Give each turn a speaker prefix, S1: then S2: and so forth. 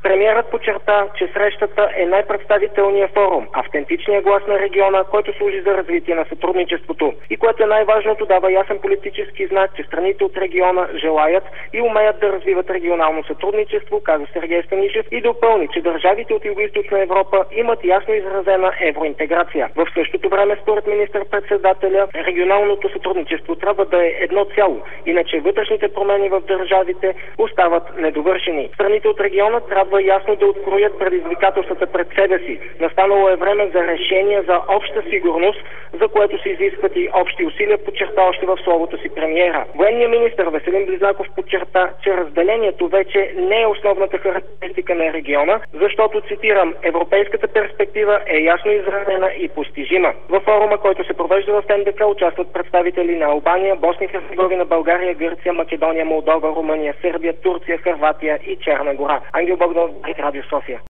S1: Премиерът подчерта, че срещата е най-представителният форум, автентичният глас на региона, който служи за развитие на сътрудничеството. И което е най-важното, дава ясен политически знак, че страните от региона желаят и умеят да развиват регионално сътрудничество, каза Сергей Станишев, и допълни, че държавите от Югоизточна Европа имат ясно изразена евроинтеграция. В същото време, според министър-председателя, регионалното сътрудничество трябва да е едно цяло, иначе вътрешните промени в държавите остават недовършени. Страните от региона трябва ясно да откроят предизвикателствата пред себе си. Настанало е време за решение за обща сигурност, за което се изискват и общи усилия, подчерта още в словото си премиера. Военният министър Веселин Близнаков подчерта, че разделението вече не е основната характеристика на региона, защото, цитирам, европейската перспектива е ясно изразена и постижима. Във форума, който се провежда в НДК, участват представители на Албания, Босна и Херцеговина, България, Гърция, Македония, Молдова, Румъния, Сърбия, Турция, Хърватия и Черна гора. Ангел Богданов, Радио София.